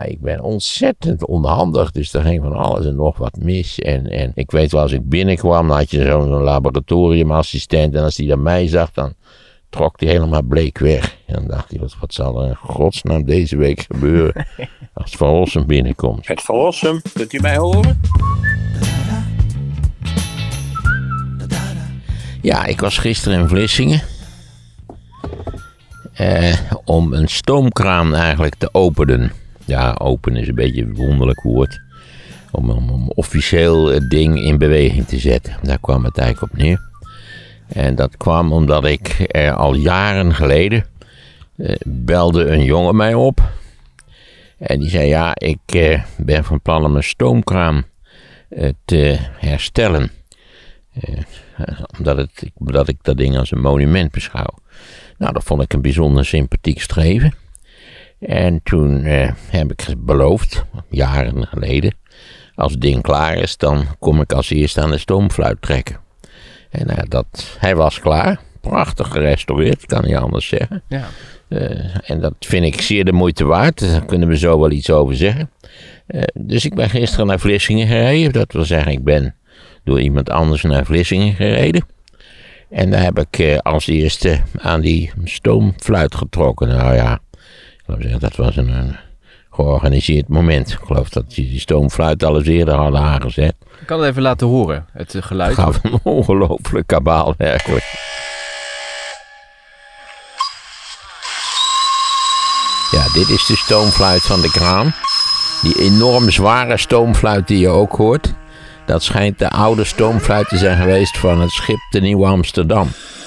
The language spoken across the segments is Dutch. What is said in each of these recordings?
ik ben ontzettend onhandig, dus er ging van alles en nog wat mis. En ik weet wel, als ik binnenkwam, dan had je zo'n laboratoriumassistent. En als die dan mij zag, dan trok hij helemaal bleek weg. En dan dacht hij, wat zal er in godsnaam deze week gebeuren als Van Rossum binnenkomt. Het Van Rossum, kunt u mij horen? Ja, ik was gisteren in Vlissingen. Om een stoomkraan eigenlijk te openen. Ja, openen is een beetje een wonderlijk woord. Om officieel het ding in beweging te zetten. Daar kwam het eigenlijk op neer. En dat kwam omdat ik al jaren geleden belde een jongen mij op. En die zei, ja, ik ben van plan om een stoomkraan te herstellen. Omdat ik dat ding als een monument beschouw. Nou, dat vond ik een bijzonder sympathiek streven. En toen heb ik beloofd, jaren geleden, als het ding klaar is, dan kom ik als eerste aan de stoomfluit trekken. En hij was klaar, prachtig gerestaureerd, kan niet anders zeggen. Ja. En dat vind ik zeer de moeite waard, daar kunnen we zo wel iets over zeggen. Dus ik ben gisteren naar Vlissingen gereden, dat wil zeggen, ik ben door iemand anders naar Vlissingen gereden. En daar heb ik als eerste aan die stoomfluit getrokken. Nou ja, ik wil zeggen, dat was een georganiseerd moment. Ik geloof dat die stoomfluit al eens eerder hadden aangezet. Ik kan het even laten horen, het geluid. Het gaf een ongelooflijk kabaal werkelijk. Ja, dit is de stoomfluit van de kraan. Die enorm zware stoomfluit die je ook hoort. Dat schijnt de oude stoomfluit te zijn geweest van het schip de Nieuw Amsterdam.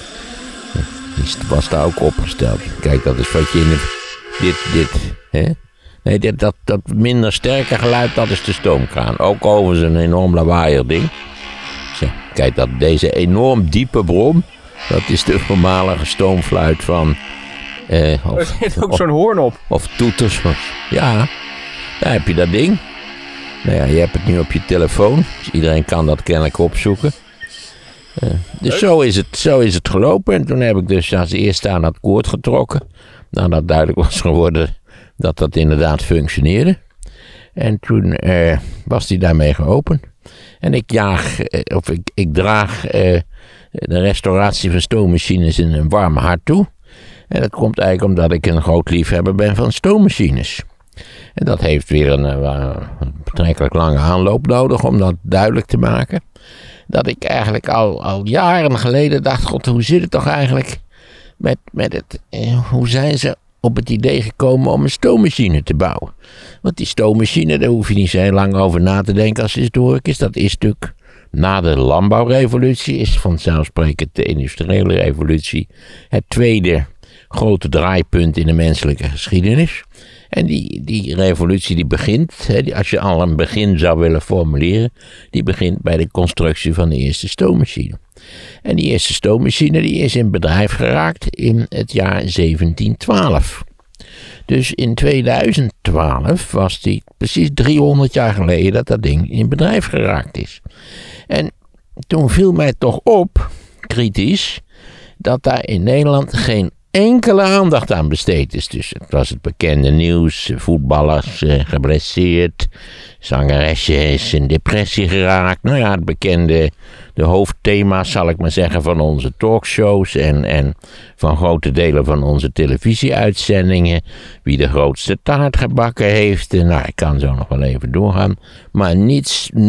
Die was daar ook opgesteld. Kijk, dat is wat je in de... hè? Nee, dat minder sterke geluid, dat is de stoomkraan. Ook overigens een enorm lawaaier ding. Kijk, deze enorm diepe brom, dat is de voormalige stoomfluit van... Er zit ook zo'n hoorn op. Of toeters. Ja, daar heb je dat ding. Nou ja, je hebt het nu op je telefoon. Dus iedereen kan dat kennelijk opzoeken. Dus zo is het gelopen. En toen heb ik dus als eerste aan het koord getrokken. Nadat duidelijk was geworden dat dat inderdaad functioneerde. En toen was die daarmee geopend. En ik draag de restauratie van stoommachines in een warm hart toe. En dat komt eigenlijk omdat ik een groot liefhebber ben van stoommachines. En dat heeft weer een betrekkelijk lange aanloop nodig om dat duidelijk te maken. Dat ik eigenlijk al jaren geleden dacht, god, hoe zit het toch eigenlijk met het... hoe zijn ze op het idee gekomen om een stoommachine te bouwen? Want die stoommachine, daar hoef je niet zo heel lang over na te denken als het historisch is. Dat is natuurlijk na de landbouwrevolutie, is vanzelfsprekend de industriële revolutie het tweede grote draaipunt in de menselijke geschiedenis. En die revolutie die begint, als je al een begin zou willen formuleren, die begint bij de constructie van de eerste stoommachine. En die eerste stoommachine die is in bedrijf geraakt in het jaar 1712. Dus in 2012 was die precies 300 jaar geleden dat ding in bedrijf geraakt is. En toen viel mij toch op, kritisch, dat daar in Nederland geen enkele aandacht aan besteed is. Dus het was het bekende nieuws, voetballers geblesseerd, zangeresje is in depressie geraakt. Nou ja, het bekende, de hoofdthema's zal ik maar zeggen van onze talkshows en van grote delen van onze televisieuitzendingen. Wie de grootste taart gebakken heeft. Nou, ik kan zo nog wel even doorgaan. Maar niets 0,0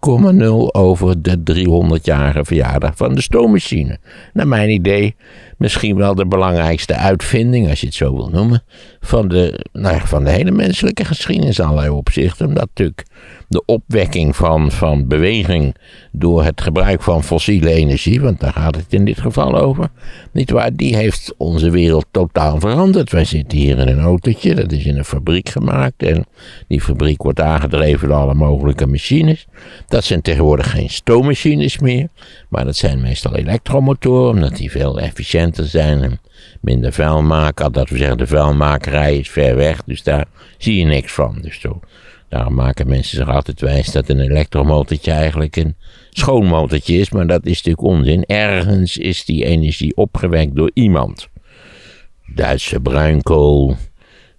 over de 300-jarige verjaardag van de stoommachine. Naar mijn idee misschien wel de belangrijkste uitvinding, als je het zo wil noemen, van de hele menselijke geschiedenis in allerlei opzichten. Omdat natuurlijk de opwekking van beweging door het gebruik van fossiele energie, want daar gaat het in dit geval over, nietwaar, die heeft onze wereld totaal veranderd. Wij zitten hier in een autootje, dat is in een fabriek gemaakt en die fabriek wordt aangedreven door alle mogelijke machines. Dat zijn tegenwoordig geen stoommachines meer, maar dat zijn meestal elektromotoren, omdat die veel efficiënter zijn en minder vuil maken. Dat we zeggen, de vuilmakerij is ver weg, dus daar zie je niks van. Dus zo, daarom maken mensen zich altijd wijs dat een elektromotortje eigenlijk een schoonmotortje is, maar dat is natuurlijk onzin. Ergens is die energie opgewekt door iemand. Duitse bruinkool,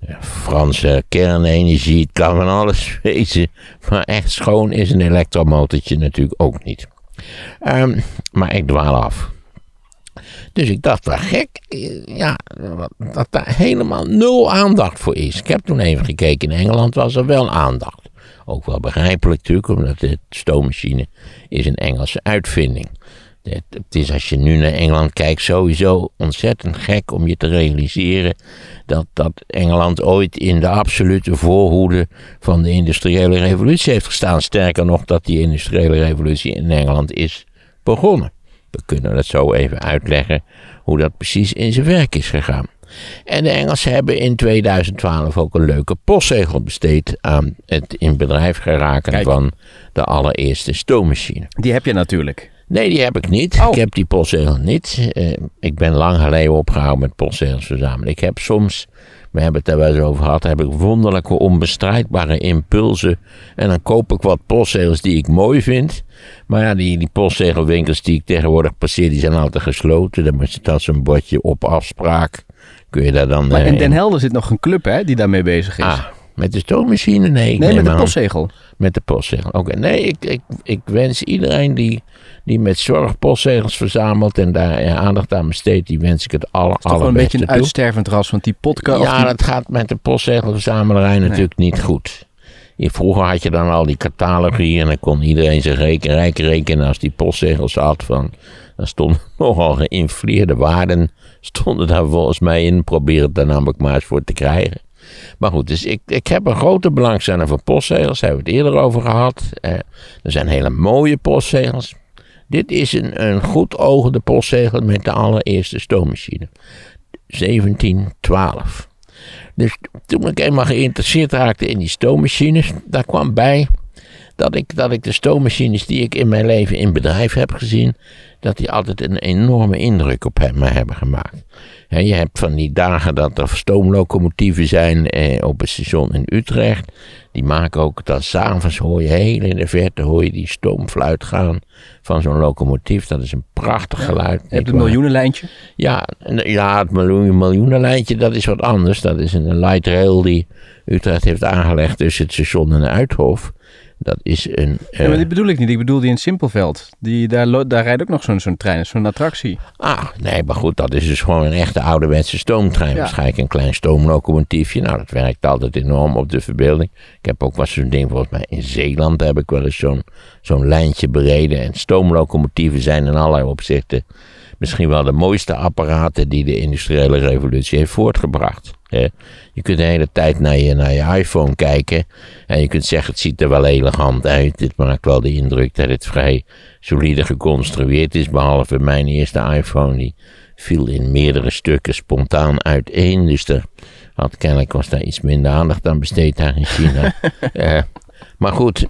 Franse kernenergie, het kan van alles wezen. Maar echt schoon is een elektromotortje natuurlijk ook niet. Maar ik dwaal af. Dus ik dacht, wel gek, dat daar helemaal 0 aandacht voor is. Ik heb toen even gekeken, in Engeland was er wel aandacht. Ook wel begrijpelijk natuurlijk, omdat de stoommachine is een Engelse uitvinding. Het is, als je nu naar Engeland kijkt, sowieso ontzettend gek om je te realiseren dat Engeland ooit in de absolute voorhoede van de industriële revolutie heeft gestaan. Sterker nog, dat die industriële revolutie in Engeland is begonnen. We kunnen het zo even uitleggen hoe dat precies in zijn werk is gegaan. En de Engelsen hebben in 2012 ook een leuke postzegel besteed aan het in bedrijf geraken van de allereerste stoommachine. Die heb je natuurlijk. Nee, die heb ik niet. Ik heb die postzegel niet. Ik ben lang geleden opgehouden met postzegels verzamelen. Ik heb soms, we hebben het daar wel eens over gehad, heb ik wonderlijke onbestrijdbare impulsen. En dan koop ik wat postzegels die ik mooi vind. Maar ja, die postzegelwinkels die ik tegenwoordig passeer, die zijn altijd gesloten. Dan staat zo'n bordje op afspraak. Kun je daar dan... Maar in Den Helder zit nog een club hè, die daarmee bezig is. Met de stoommachine? Nee, met de postzegel. Met de postzegel. Oké. Nee, ik wens iedereen die met zorg postzegels verzamelt en daar aandacht aan besteedt, die wens ik het allerbeste toe. Het is toch wel een beetje een uitstervend ras, want die podcast... Ja, dat gaat met de postzegelverzamelarij natuurlijk niet goed. Vroeger had je dan al die catalogie en dan kon iedereen zich rijk rekenen als die postzegels had van... Dan stonden nogal geïnfleerde waarden, stonden daar volgens mij in. Probeer het daar namelijk maar eens voor te krijgen. Maar goed, dus ik heb een grote belangstelling voor postzegels. Daar hebben we het eerder over gehad. Er zijn hele mooie postzegels. Dit is een goed ogende postzegel met de allereerste stoommachine. 1712. Dus toen ik eenmaal geïnteresseerd raakte in die stoommachines, daar kwam bij dat ik de stoommachines die ik in mijn leven in bedrijf heb gezien, dat die altijd een enorme indruk op mij hebben gemaakt. Je hebt van die dagen dat er stoomlocomotieven zijn op het station in Utrecht. Die maken ook dat 's avonds hoor je heel in de verte hoor je die stoomfluit gaan van zo'n locomotief. Dat is een prachtig geluid. Je hebt het miljoenenlijntje? Ja, het miljoenenlijntje dat is wat anders. Dat is een light rail die Utrecht heeft aangelegd tussen het station en de Uithof. Dat is een... maar die bedoel ik niet. Ik bedoel die in Simpelveld. Daar rijdt ook nog zo'n trein, zo'n attractie. Nee, maar goed, dat is dus gewoon een echte ouderwetse stoomtrein. Ja. Waarschijnlijk een klein stoomlocomotiefje. Nou, dat werkt altijd enorm op de verbeelding. Ik heb ook wel zo'n ding, volgens mij in Zeeland heb ik wel eens zo'n lijntje bereden. En stoomlocomotieven zijn in allerlei opzichten misschien wel de mooiste apparaten die de industriële revolutie heeft voortgebracht. Je kunt de hele tijd naar je iPhone kijken en je kunt zeggen het ziet er wel elegant uit. Dit maakt wel de indruk dat het vrij solide geconstrueerd is, behalve mijn eerste iPhone die viel in meerdere stukken spontaan uiteen. Dus kennelijk was daar iets minder aandacht aan besteed daar in China. Maar goed,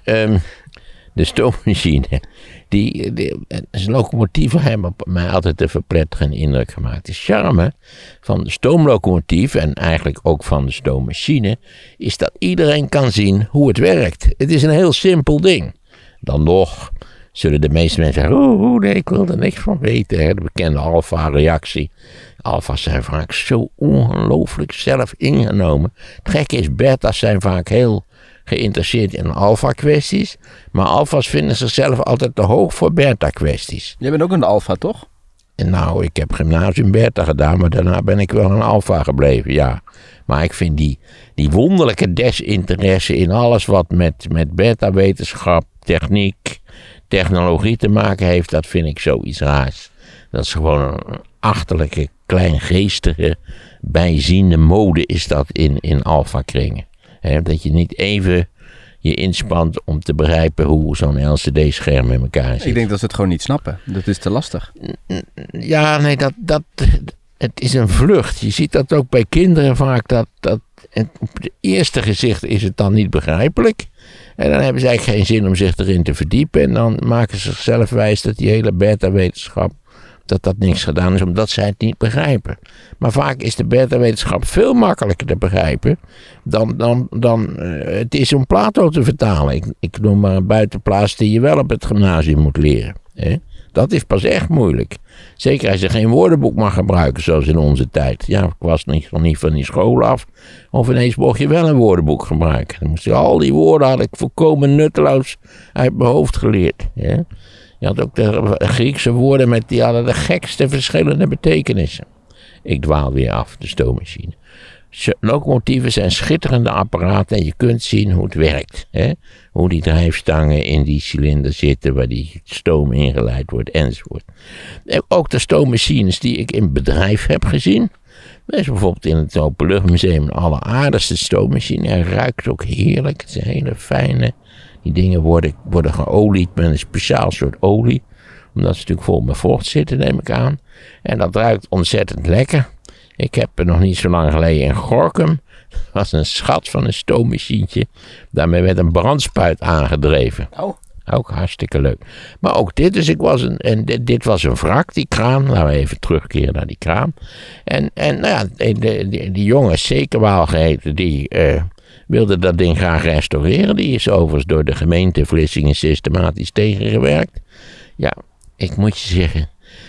de stoommachine. Die locomotieven hebben op mij altijd een verpletterende indruk gemaakt. De charme van de stoomlocomotief en eigenlijk ook van de stoommachine is dat iedereen kan zien hoe het werkt. Het is een heel simpel ding. Dan nog zullen de meeste mensen zeggen, nee, ik wil er niks van weten. De bekende alfa-reactie. Alfa's zijn vaak zo ongelooflijk zelf ingenomen. Het gekke is, beta's zijn vaak heel geïnteresseerd in alfa-kwesties, maar alfa's vinden zichzelf altijd te hoog voor beta-kwesties. Jij bent ook een alfa, toch? Nou, ik heb gymnasium beta gedaan, maar daarna ben ik wel een alfa gebleven, ja. Maar ik vind die wonderlijke desinteresse in alles wat met beta-wetenschap, techniek, technologie te maken heeft, dat vind ik zoiets raars. Dat is gewoon een achterlijke, kleingeestige, bijziende mode is dat in alfa-kringen. Dat je niet even je inspant om te begrijpen hoe zo'n LCD-scherm in elkaar zit. Ik denk dat ze het gewoon niet snappen. Dat is te lastig. Ja, nee, het is een vlucht. Je ziet dat ook bij kinderen vaak. En op het eerste gezicht is het dan niet begrijpelijk. En dan hebben ze eigenlijk geen zin om zich erin te verdiepen. En dan maken ze zichzelf wijs dat die hele beta-wetenschap dat niks gedaan is, omdat zij het niet begrijpen. Maar vaak is de beta-wetenschap veel makkelijker te begrijpen dan het is om Plato te vertalen. Ik noem maar een buitenplaats die je wel op het gymnasium moet leren. Dat is pas echt moeilijk. Zeker als je geen woordenboek mag gebruiken, zoals in onze tijd. Ja, ik was nog niet van die school af. Of ineens mocht je wel een woordenboek gebruiken. Dan moest je al die woorden, had ik volkomen nutteloos uit mijn hoofd geleerd. Ja? Je had ook de Griekse woorden, die hadden de gekste verschillende betekenissen. Ik dwaal weer af, de stoommachine. Locomotieven zijn schitterende apparaten en je kunt zien hoe het werkt. Hè? Hoe die drijfstangen in die cilinder zitten, waar die stoom ingeleid wordt enzovoort. En ook de stoommachines die ik in bedrijf heb gezien. Er is bijvoorbeeld in het Openluchtmuseum een alleraardigste stoommachine. Hij ruikt ook heerlijk. Het is een hele fijne. Die dingen worden geolied met een speciaal soort olie. Omdat ze natuurlijk vol met vocht zitten, neem ik aan. En dat ruikt ontzettend lekker. Ik heb er nog niet zo lang geleden in Gorinchem. Dat was een schat van een stoommachientje. Daarmee werd een brandspuit aangedreven. Oh. Ook hartstikke leuk. Maar ook dit, dus dit was een wrak, die kraan. Laten we even terugkeren naar die kraan. En nou ja, die jongen, Zekerwaal geheten, die wilde dat ding graag restaureren. Die is overigens door de gemeente Vlissingen systematisch tegengewerkt. Ja, ik moet je zeggen,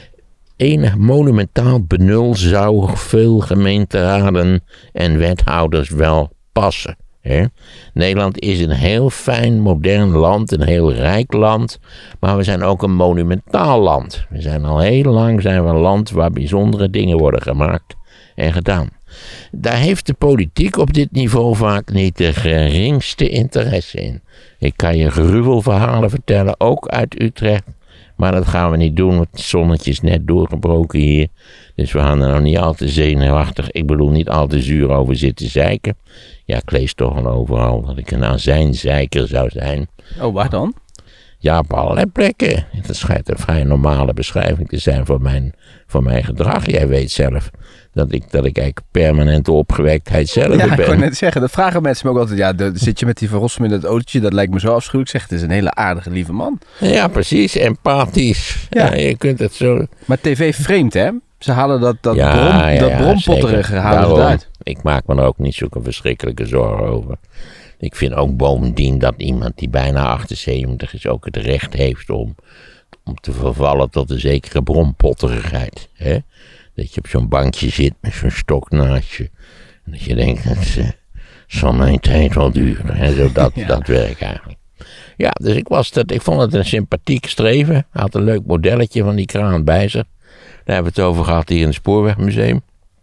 enig monumentaal benul zou veel gemeenteraden en wethouders wel passen. Hè? Nederland is een heel fijn, modern land, een heel rijk land, maar we zijn ook een monumentaal land. We zijn al heel lang een land waar bijzondere dingen worden gemaakt en gedaan. Daar heeft de politiek op dit niveau vaak niet de geringste interesse in. Ik kan je gruwelverhalen vertellen, ook uit Utrecht. Maar dat gaan we niet doen, want het zonnetje is net doorgebroken hier. Dus we gaan er nog niet al te zenuwachtig, ik bedoel niet al te zuur over zitten zeiken. Ja, ik lees toch al overal dat ik een azijnzeiker zou zijn. Oh, waar dan? Ja, op allerlei plekken. Dat schijnt een vrij normale beschrijving te zijn van mijn gedrag. Jij weet zelf dat ik eigenlijk permanente opgewektheid zelf ben. Ja, ik wou net zeggen, dat vragen mensen me ook altijd. Ja, zit je met die Van Rossum in dat autootje, dat lijkt me zo afschuwelijk. Zeg, het is een hele aardige, lieve man. Ja, precies, empathisch. Ja, je kunt het zo. Maar tv vreemd, hè? Ze halen dat brompotterige halen ze eruit. Ik maak me er ook niet zulke verschrikkelijke zorgen over. Ik vind ook bovendien dat iemand die bijna 78 is ook het recht heeft om te vervallen tot een zekere brompotterigheid. Hè? Dat je op zo'n bankje zit met zo'n stok naast je. En dat je denkt, het zal mijn tijd wel duren. En zo dat werk eigenlijk. Ja, dus ik vond het een sympathiek streven. Hij had een leuk modelletje van die kraan bij zich. Daar hebben we het over gehad hier in het Spoorwegmuseum.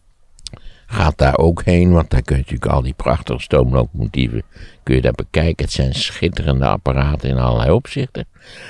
Gaat daar ook heen, want daar kun je natuurlijk al die prachtige stoomlocomotieven kun je daar bekijken. Het zijn schitterende apparaten in allerlei opzichten.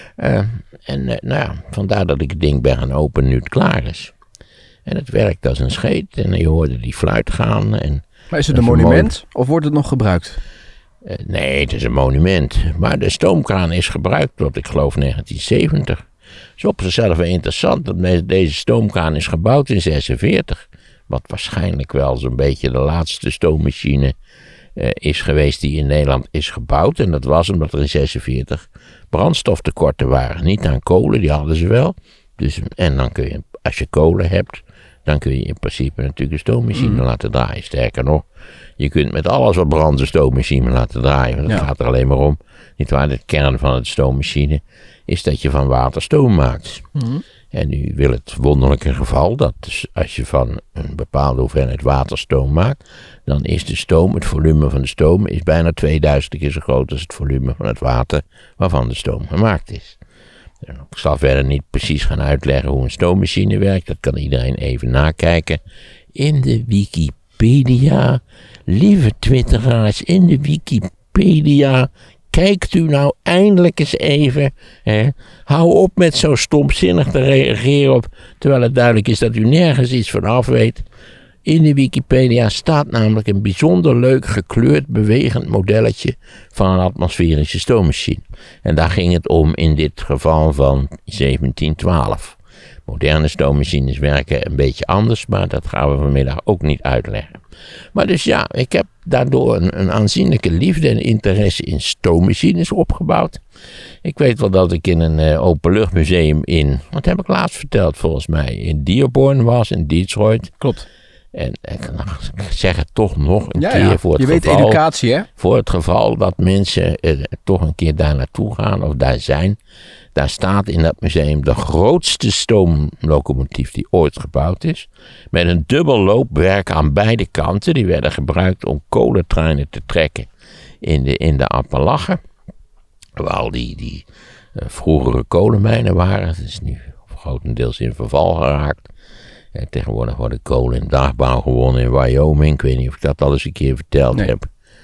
Nou ja, vandaar dat ik het ding ben gaan openen nu het klaar is. En het werkt als een scheet en je hoorde die fluit gaan. Maar is het een monument of wordt het nog gebruikt? Nee, het is een monument. Maar de stoomkraan is gebruikt tot, ik geloof, 1970. Het is op zichzelf wel interessant dat deze stoomkraan is gebouwd in 1946. Wat waarschijnlijk wel zo'n beetje de laatste stoommachine is geweest die in Nederland is gebouwd. En dat was omdat er in 1946 brandstoftekorten waren. Niet aan kolen, die hadden ze wel. Dus, en dan kun je, als je kolen hebt, dan kun je in principe natuurlijk een stoommachine laten draaien. Sterker nog, je kunt met alles wat brandt een stoommachine laten draaien. Want het gaat er alleen maar om. Niet waar, de kern van het stoommachine is dat je van water stoom maakt. En nu wil het wonderlijke geval dat dus als je van een bepaalde hoeveelheid water stoom maakt, dan is de stoom, het volume van de stoom, is bijna 2000 keer zo groot als het volume van het water waarvan de stoom gemaakt is. Ik zal verder niet precies gaan uitleggen hoe een stoommachine werkt, dat kan iedereen even nakijken in de Wikipedia. Lieve twitteraars, in de Wikipedia. Kijkt u nou eindelijk eens even. Hè? Hou op met zo stomzinnig te reageren op, terwijl het duidelijk is dat u nergens iets van af weet. In de Wikipedia staat namelijk een bijzonder leuk gekleurd bewegend modelletje van een atmosferische stoommachine. En daar ging het om in dit geval van 1712. Moderne stoommachines werken een beetje anders, maar dat gaan we vanmiddag ook niet uitleggen. Maar dus ja, ik heb daardoor een aanzienlijke liefde en interesse in stoommachines opgebouwd. Ik weet wel dat ik in een openluchtmuseum wat heb ik laatst verteld volgens mij, in Dearborn was, in Detroit. Klopt. En ik zeg het toch nog een keer Ja. voor het Je weet geval. educatie, hè? Voor het geval dat mensen toch een keer daar naartoe gaan of daar zijn. Daar staat in dat museum de grootste stoomlocomotief die ooit gebouwd is. Met een dubbel loopwerk aan beide kanten. Die werden gebruikt om kolentreinen te trekken in de Appalachen. Waar al die vroegere kolenmijnen waren. Het is nu grotendeels in verval geraakt. Tegenwoordig worden kolen in dagbouw gewonnen in Wyoming. Ik weet niet of ik dat al eens een keer verteld heb.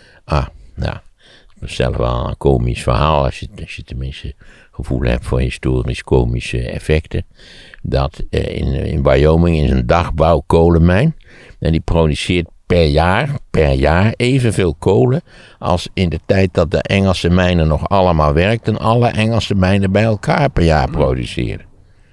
Nou, dat is zelf wel een komisch verhaal. Als je tenminste gevoel hebt voor historisch-komische effecten. Dat in Wyoming is een dagbouw kolenmijn. En die produceert per jaar evenveel kolen als in de tijd dat de Engelse mijnen nog allemaal werkten. Alle Engelse mijnen bij elkaar per jaar produceren.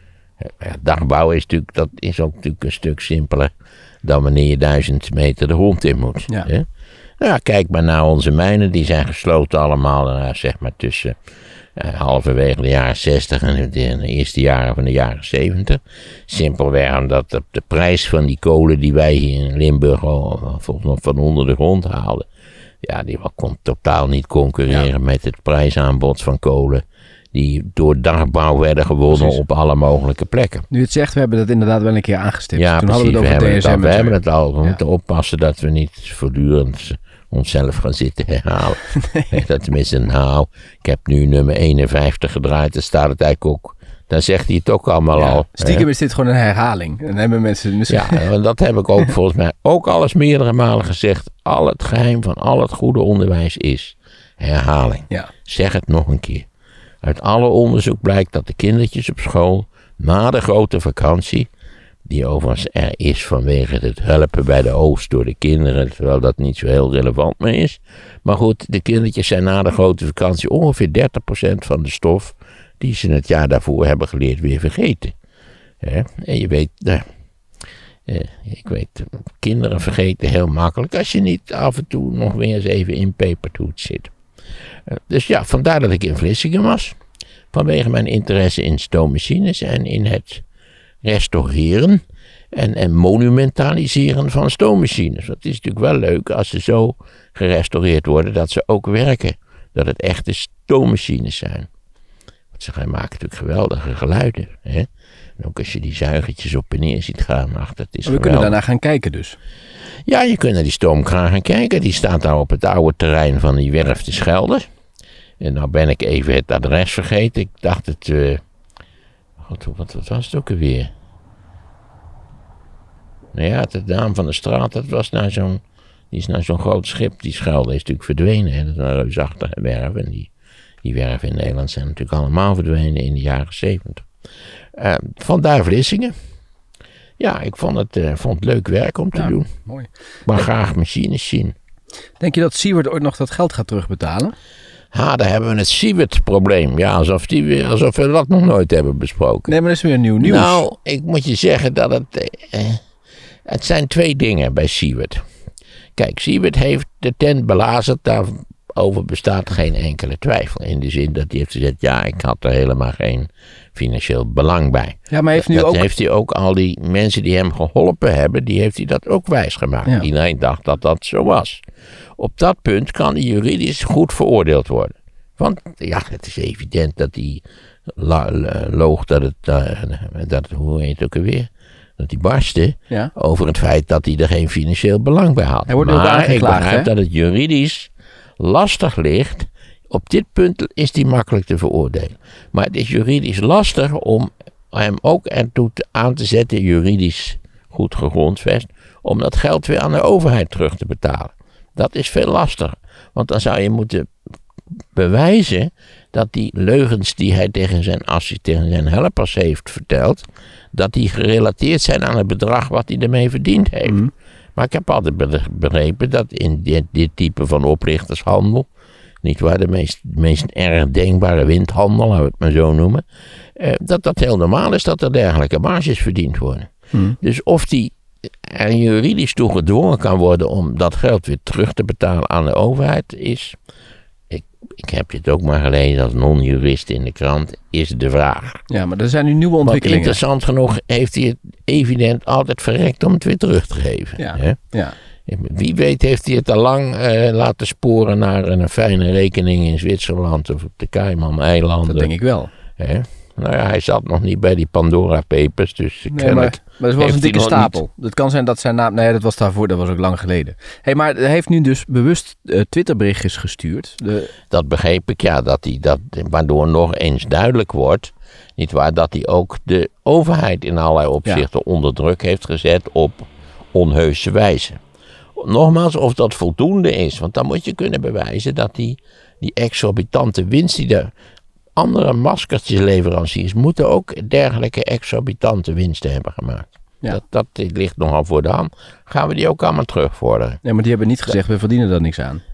Dagbouw is ook natuurlijk een stuk simpeler dan wanneer je 1000 meter de grond in moet. Ja. Hè? Nou, kijk maar naar onze mijnen, die zijn gesloten allemaal, zeg maar tussen halverwege de jaren 60 en de eerste jaren van de jaren 70. Simpelweg omdat de prijs van die kolen die wij hier in Limburg volgens mij van onder de grond haalden, ja, die kon totaal niet concurreren met het prijsaanbod van kolen die door dagbouw werden gewonnen op alle mogelijke plekken. Nu het zegt, we hebben dat inderdaad wel een keer aangestipt. Ja, Toen precies, hadden we het over DSM. we hebben het al. We moeten oppassen dat we niet voortdurend onszelf gaan zitten herhalen. Nee. Dat tenminste, ik heb nu nummer 51 gedraaid, daar staat het eigenlijk ook. Dan zegt hij het ook allemaal al. Stiekem is dit gewoon een herhaling. Dan hebben mensen misschien... Ja, dat heb ik ook volgens mij ook al eens meerdere malen gezegd. Al het geheim van al het goede onderwijs is herhaling. Ja. Zeg het nog een keer. Uit alle onderzoek blijkt dat de kindertjes op school na de grote vakantie, die overigens er is vanwege het helpen bij de oogst door de kinderen, terwijl dat niet zo heel relevant meer is. Maar goed, de kindertjes zijn na de grote vakantie ongeveer 30% van de stof die ze het jaar daarvoor hebben geleerd weer vergeten. En je weet, ik weet, kinderen vergeten heel makkelijk als je niet af en toe nog weer eens even in pepertoets zit. Dus ja, vandaar dat ik in Vlissingen was. Vanwege mijn interesse in stoommachines en in het restaureren en monumentaliseren van stoommachines. Dat is natuurlijk wel leuk als ze zo gerestaureerd worden dat ze ook werken. Dat het echte stoommachines zijn. Want ze maken natuurlijk geweldige geluiden. Hè? En ook als je die zuigertjes op en neer ziet gaan. Ach, dat is we kunnen daarna gaan kijken dus. Ja, je kunt naar die stoomkraan gaan kijken. Die staat daar op het oude terrein van die werf de Schelde. En nou ben ik even het adres vergeten. Ik dacht het... wat was het ook alweer? Nou ja, de naam van de straat, dat was naar zo'n... Die is naar zo'n groot schip. Die Schelde is natuurlijk verdwenen. Hè? Dat is een reusachtige werf. En die werven in Nederland zijn natuurlijk allemaal verdwenen in de jaren 70. Vandaar Vlissingen. Ja, ik vond het leuk werk om te doen. Mooi. Maar graag machines zien. Denk je dat Siewert ooit nog dat geld gaat terugbetalen? Daar hebben we het Siewert-probleem. Ja, alsof we dat nog nooit hebben besproken. Nee, maar dat is weer nieuw nieuws. Nou, ik moet je zeggen dat het zijn twee dingen bij Siewert. Kijk, Siewert heeft de tent belazerd. Daarover bestaat geen enkele twijfel. In de zin dat hij heeft gezegd, ja, ik had er helemaal geen financieel belang bij. Ja, maar heeft hij ook al die mensen die hem geholpen hebben, die heeft hij dat ook wijsgemaakt. Ja. Iedereen dacht dat dat zo was. Op dat punt kan hij juridisch goed veroordeeld worden. Want ja, het is evident dat hij loog dat het, hoe heet het ook alweer? Dat hij barstte over het feit dat hij er geen financieel belang bij had. Maar ik begrijp dat het juridisch lastig ligt. Op dit punt is die makkelijk te veroordelen. Maar het is juridisch lastig om hem ook ertoe aan te zetten, juridisch goed gegrondvest, om dat geld weer aan de overheid terug te betalen. Dat is veel lastiger. Want dan zou je moeten bewijzen dat die leugens die hij tegen zijn helpers heeft verteld, dat die gerelateerd zijn aan het bedrag wat hij ermee verdiend heeft. Mm. Maar ik heb altijd begrepen dat in dit type van oprichtershandel, niet waar, de meest erg denkbare windhandel, laten we het maar zo noemen, dat heel normaal is dat er dergelijke marges verdiend worden. Mm. Dus of die er juridisch toe gedwongen kan worden om dat geld weer terug te betalen aan de overheid, is, ik ik heb dit ook maar gelezen als non-jurist in de krant, is de vraag. Ja, maar er zijn nu nieuwe Want ontwikkelingen. interessant genoeg heeft hij het evident altijd verrekt om het weer terug te geven. Ja, Hè? ja. Wie weet heeft hij het al lang laten sporen naar een fijne rekening in Zwitserland of op de Cayman-eilanden. Dat denk ik wel. Hè? Nou ja, hij zat nog niet bij die Pandora Papers, dus Nee, maar dat was een dikke stapel. Het kan zijn dat zijn naam... Nee, dat was daarvoor, dat was ook lang geleden. Maar hij heeft nu dus bewust Twitterberichtjes gestuurd. Dat begreep ik, ja, waardoor nog eens duidelijk wordt, nietwaar, dat hij ook de overheid in allerlei opzichten onder druk heeft gezet op onheuse wijze. Nogmaals, of dat voldoende is, want dan moet je kunnen bewijzen dat die exorbitante winst die de andere maskertjesleveranciers moeten ook dergelijke exorbitante winsten hebben gemaakt. Ja. Dat ligt nogal voor de hand. Gaan we die ook allemaal terugvorderen? Nee, maar die hebben niet gezegd, we verdienen daar niks aan.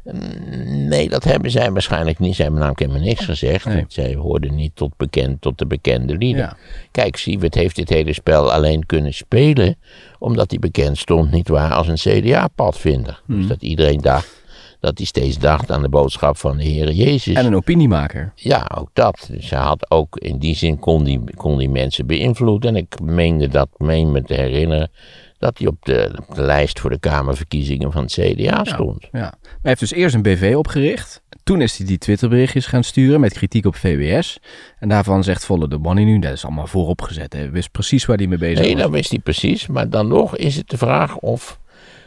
Nee, dat hebben zij waarschijnlijk niet. Zij hebben namelijk helemaal niks gezegd. Nee. Zij hoorden niet tot de bekende lieden. Ja. Kijk, Siewert heeft dit hele spel alleen kunnen spelen omdat hij bekend stond, nietwaar, als een CDA-padvinder. Dus dat iedereen dacht, dat hij steeds dacht aan de boodschap van de Heere Jezus. En een opiniemaker. Ja, ook dat. Dus hij had ook, in die zin kon die mensen beïnvloeden. En ik meen me te herinneren dat hij op de lijst voor de Kamerverkiezingen van het CDA stond. Ja. Hij heeft dus eerst een BV opgericht. Toen is hij die Twitterberichtjes gaan sturen met kritiek op VWS. En daarvan zegt Follow the Money nu, dat is allemaal vooropgezet. Hij wist precies waar hij mee bezig was. Nee, dat wist hij precies. Maar dan nog is het de vraag of...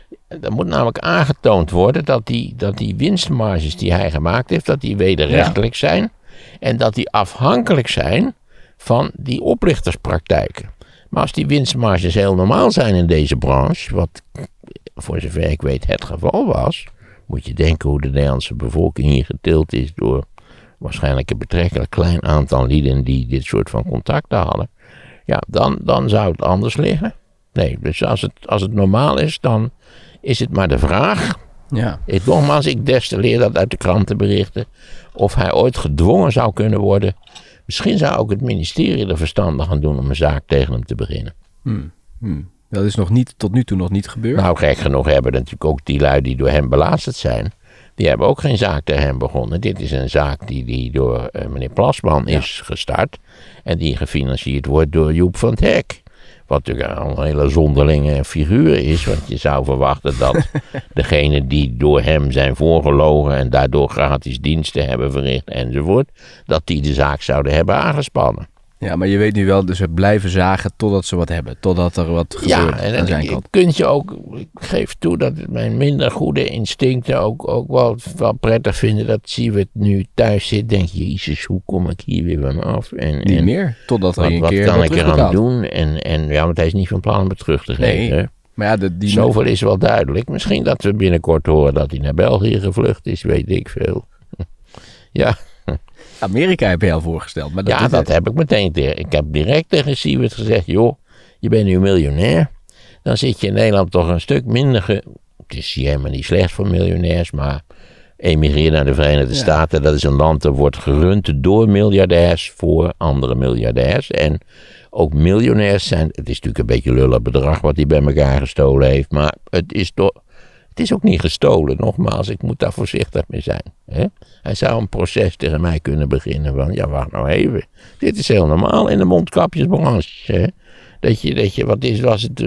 Er moet namelijk aangetoond worden dat die winstmarges die hij gemaakt heeft, dat die wederrechtelijk zijn. En dat die afhankelijk zijn van die oplichterspraktijken. Maar als die winstmarges heel normaal zijn in deze branche, wat voor zover ik weet het geval was, moet je denken hoe de Nederlandse bevolking hier geteeld is door waarschijnlijk een betrekkelijk klein aantal lieden die dit soort van contacten hadden. Ja, dan zou het anders liggen. Nee, dus als het normaal is, dan is het maar de vraag. Ja. Nogmaals, ik destilleer dat uit de krantenberichten. Of hij ooit gedwongen zou kunnen worden. Misschien zou ook het ministerie er verstandig aan doen om een zaak tegen hem te beginnen. Dat is tot nu toe nog niet gebeurd. Nou, gek genoeg hebben natuurlijk ook die lui die door hem belasterd zijn. Die hebben ook geen zaak tegen hem begonnen. Dit is een zaak die door meneer Plasman is gestart. En die gefinancierd wordt door Joep van het Hek. Wat natuurlijk een hele zonderlinge figuur is. Want je zou verwachten dat degene die door hem zijn voorgelogen en daardoor gratis diensten hebben verricht enzovoort, dat die de zaak zouden hebben aangespannen. Ja, maar je weet nu wel, dus we blijven zagen totdat ze wat hebben. Totdat er wat gebeurt aan zijn kant. Kunt je ook, ik geef toe dat mijn minder goede instincten ook wel prettig vinden dat Siewert nu thuis zit. Denk je, Jezus, hoe kom ik hier weer van af? Niet meer, totdat er een keer wat kan wat ik eraan doen? En ja, want hij is niet van plan om het terug te geven. Nee, maar ja, zoveel is wel duidelijk. Misschien dat we binnenkort horen dat hij naar België gevlucht is, weet ik veel. Ja. Amerika heb je al voorgesteld. Maar dat heb ik meteen tegen. Ik heb direct tegen Siewert gezegd, joh, je bent nu miljonair. Dan zit je in Nederland toch een stuk minder... Het is hier helemaal niet slecht voor miljonairs, maar emigreer naar de Verenigde Staten. Dat is een land dat wordt gerund door miljardairs voor andere miljardairs. En ook miljonairs zijn... Het is natuurlijk een beetje lullig bedrag wat hij bij elkaar gestolen heeft, maar het is ook niet gestolen, nogmaals. Ik moet daar voorzichtig mee zijn. Hè? Hij zou een proces tegen mij kunnen beginnen van, ja, wacht nou even. Dit is heel normaal in de mondkapjesbranche. Hè? Dat je, was het,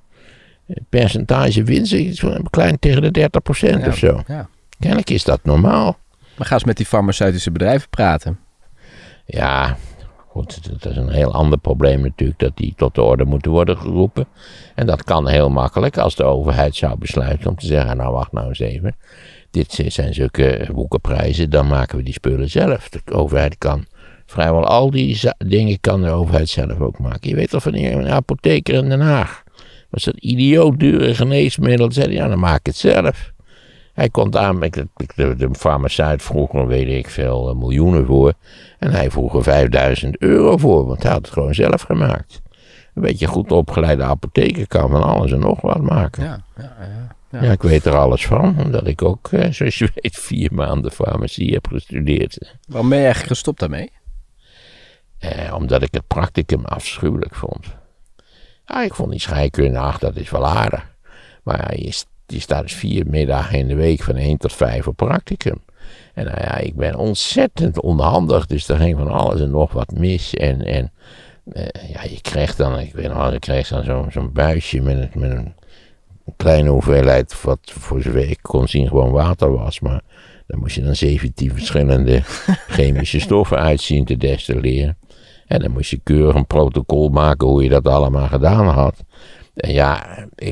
percentage winst, iets van een klein tegen de 30% of zo. Ja. Kennelijk is dat normaal. Maar ga eens met die farmaceutische bedrijven praten. Ja, goed, dat is een heel ander probleem natuurlijk, dat die tot de orde moeten worden geroepen. En dat kan heel makkelijk als de overheid zou besluiten om te zeggen, nou wacht nou eens even. Dit zijn zulke woekerprijzen, dan maken we die spullen zelf. De overheid kan vrijwel al die dingen kan de overheid zelf ook maken. Je weet toch van een apotheker in Den Haag. Was dat idioot dure geneesmiddel? Zei hij, ja, dan maak ik het zelf. Hij komt aan, de farmaceut vroeg er, weet ik veel, miljoenen voor. En hij vroeg er €5.000 voor, want hij had het gewoon zelf gemaakt. Een beetje goed opgeleide apotheker kan van alles en nog wat maken. Ja, ik weet er alles van, omdat ik ook, zoals je weet, 4 maanden farmacie heb gestudeerd. Waarom ben je eigenlijk gestopt daarmee? Omdat ik het practicum afschuwelijk vond. Ja, ik vond die scheikunde, dat is wel aardig. Maar je staat dus 4 middagen in de week van 1 tot 5 op practicum. En nou ja, ik ben ontzettend onhandig, dus er ging van alles en nog wat mis. En je kreeg dan, ik weet nog wel, ik kreeg dan zo'n buisje met een kleine hoeveelheid, wat voor zover ik kon zien gewoon water was. Maar daar moest je dan 17 verschillende chemische stoffen uitzien te destilleren. En dan moest je keurig een protocol maken hoe je dat allemaal gedaan had. En ja,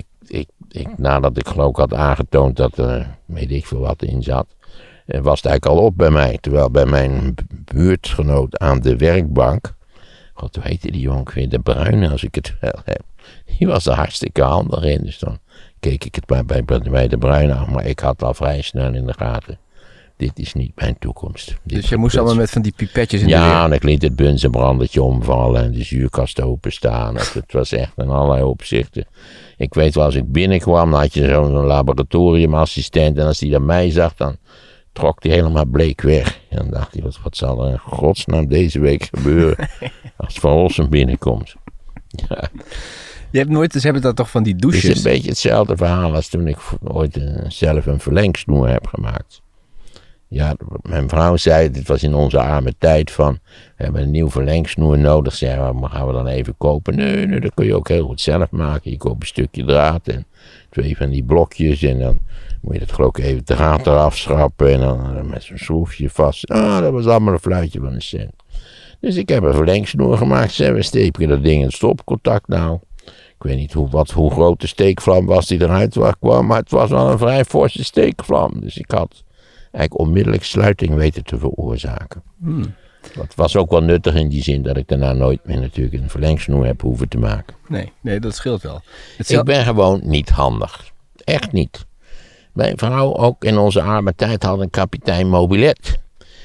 nadat ik geloof had aangetoond dat er, weet ik veel wat in zat, was het eigenlijk al op bij mij. Terwijl bij mijn buurtgenoot aan de werkbank, god, hoe heette die jongen weer, De Bruyne, als ik het wel heb. Die was er hartstikke handig in, dus dan keek ik het bij De Bruyne af. Maar ik had al vrij snel in de gaten, dit is niet mijn toekomst. Dus je moest allemaal met van die pipetjes in de weer? Ja, en ik liet het bunzenbrandertje omvallen en de zuurkast openstaan. Het was echt in allerlei opzichten. Ik weet wel, als ik binnenkwam, dan had je zo'n laboratoriumassistent. En als die dan mij zag, dan trok hij helemaal bleek weg. En dan dacht hij, wat zal er in godsnaam deze week gebeuren als Van Rossum binnenkomt. Ja. Je hebt nooit, ze hebben dat toch van die douches? Het is een beetje hetzelfde verhaal als toen ik ooit zelf een verlengsnoer heb gemaakt. Ja, mijn vrouw zei, dit was in onze arme tijd van, we hebben een nieuw verlengsnoer nodig. Zei, maar gaan we dan even kopen? Nee, dat kun je ook heel goed zelf maken. Je koopt een stukje draad en 2 van die blokjes en dan moet je dat geloof ik even draad eraf schrappen en dan met zo'n schroefje vast. Dat was allemaal een fluitje van een cent. Dus ik heb een verlengsnoer gemaakt. Zei, we steken dat ding in het stopcontact nou. Ik weet niet hoe groot de steekvlam was die eruit kwam, maar het was wel een vrij forse steekvlam. Dus ik had eigenlijk onmiddellijk sluiting weten te veroorzaken. Dat was ook wel nuttig in die zin dat ik daarna nooit meer natuurlijk een verlengsnoer heb hoeven te maken. Nee, dat scheelt wel. Ik ben gewoon niet handig. Echt niet. Mijn vrouw ook in onze arme tijd had een kapitein mobilet.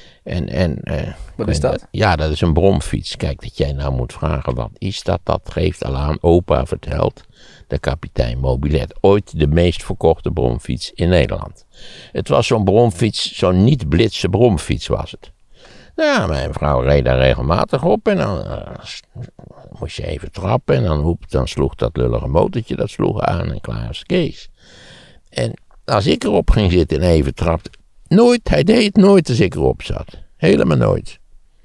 Wat is dat? Ja, dat is een bromfiets. Kijk, dat jij nou moet vragen, wat is dat? Dat geeft al aan, opa vertelt, de kapitein mobilet. Ooit de meest verkochte bromfiets in Nederland. Het was zo'n bromfiets, zo'n niet-blitse bromfiets was het. Nou ja, mijn vrouw reed daar regelmatig op en dan moest je even trappen en dan sloeg dat lullige motortje, dat sloeg aan en klaar is Kees. En als ik erop ging zitten en even trapte, hij deed het nooit als ik erop zat. Helemaal nooit.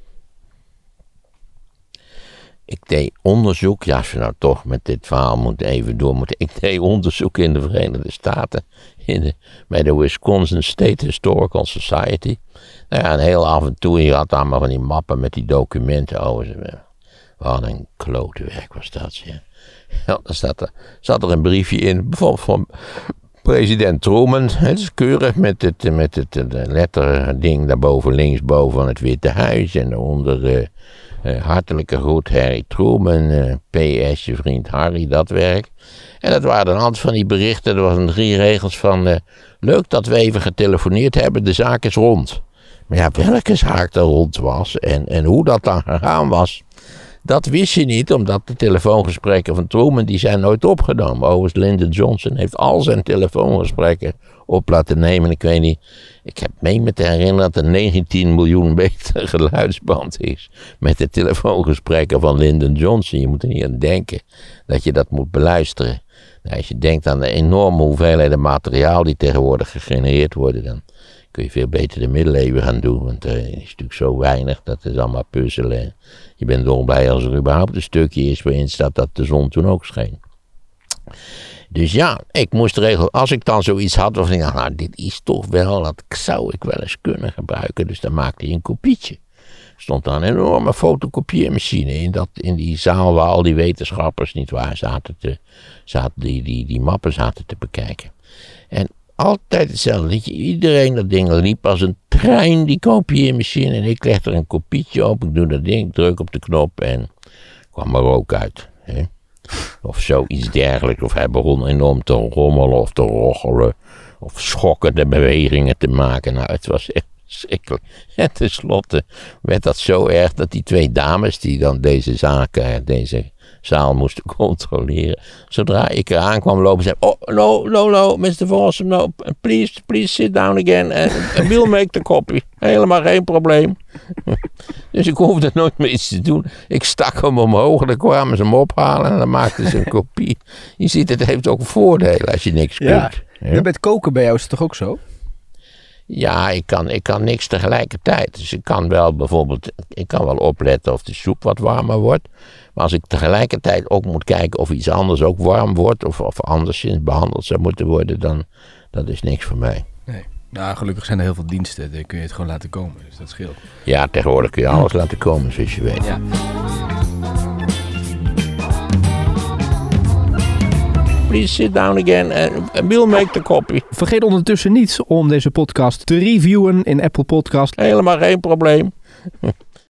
Ik deed onderzoek, ja, als we nou toch met dit verhaal ik deed onderzoek in de Verenigde Staten, bij de Wisconsin State Historical Society. Nou ja, en heel af en toe, je had allemaal van die mappen met die documenten over ze. We hadden een klote werk, was dat, ja. Ja, dan zat er een briefje in, bijvoorbeeld van president Truman, het is keurig met het letterding daarboven, linksboven van het Witte Huis. En daaronder hartelijke groet Harry Truman, PS, je vriend Harry, dat werk. En dat waren een aantal van die berichten, er waren 3 regels van, leuk dat we even getelefoneerd hebben, de zaak is rond. Maar ja, welke zaak er rond was en hoe dat dan gegaan was, dat wist je niet, omdat de telefoongesprekken van Truman, die zijn nooit opgenomen. Overigens, Lyndon Johnson heeft al zijn telefoongesprekken op laten nemen. Ik weet niet, ik heb me te herinneren dat er 19 miljoen meter geluidsband is met de telefoongesprekken van Lyndon Johnson. Je moet er niet aan denken dat je dat moet beluisteren. Nou, als je denkt aan de enorme hoeveelheden materiaal die tegenwoordig gegenereerd worden, dan kun je veel beter de middeleeuwen gaan doen, want er is natuurlijk zo weinig, dat is allemaal puzzelen. Je bent dolblij als er überhaupt een stukje is waarin staat dat de zon toen ook scheen. Dus ja, ik moest regelen, als ik dan zoiets had, waarvan ik dacht, nou dit is toch wel, dat zou ik wel eens kunnen gebruiken, dus dan maakte hij een kopietje. Er stond dan een enorme fotokopieermachine in die zaal waar al die wetenschappers, nietwaar, die mappen zaten te bekijken. En altijd hetzelfde liedje. Iedereen dat ding liep als een trein, die kopieermachine. En ik leg er een kopietje op. Ik doe dat ding, ik druk op de knop en kwam er rook uit. Hè? Of zoiets dergelijks. Of hij begon enorm te rommelen of te roggelen. Of schokkende bewegingen te maken. Nou, het was echt verschrikkelijk. En tenslotte werd dat zo erg dat die 2 dames die dan deze zaal moesten controleren. Zodra ik eraan kwam lopen, zei no, Mr. Vossum, no, please sit down again and we'll make the copy. Helemaal geen probleem. Dus ik hoefde nooit meer iets te doen. Ik stak hem omhoog en dan kwamen ze hem ophalen en dan maakten ze een kopie. Je ziet, het heeft ook voordelen als je niks kunt. Ja, met koken bij jou is het toch ook zo? Ja, ik kan niks tegelijkertijd. Dus ik kan wel bijvoorbeeld, opletten of de soep wat warmer wordt. Maar als ik tegelijkertijd ook moet kijken of iets anders ook warm wordt, of anderszins behandeld zou moeten worden, dan dat is niks voor mij. Nee. Nou, gelukkig zijn er heel veel diensten, dan kun je het gewoon laten komen, dus dat scheelt. Ja, tegenwoordig kun je alles laten komen, zoals je weet. Ja. Please sit down again and we'll make the coffee. Vergeet ondertussen niet om deze podcast te reviewen in Apple Podcast. Helemaal geen probleem.